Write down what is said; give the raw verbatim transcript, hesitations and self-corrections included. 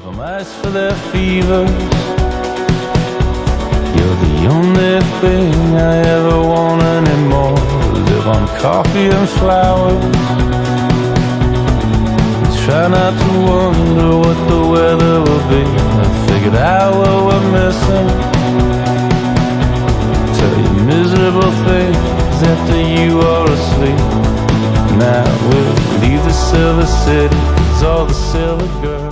some ice for their fevers. You're the only thing I ever want anymore. Live on coffee and flowers. Try not to wonder what the weather will be. I figured out what we're missing. Tell you miserable things after you are asleep. Now we'll leave the silver city, 'cause all the silver girls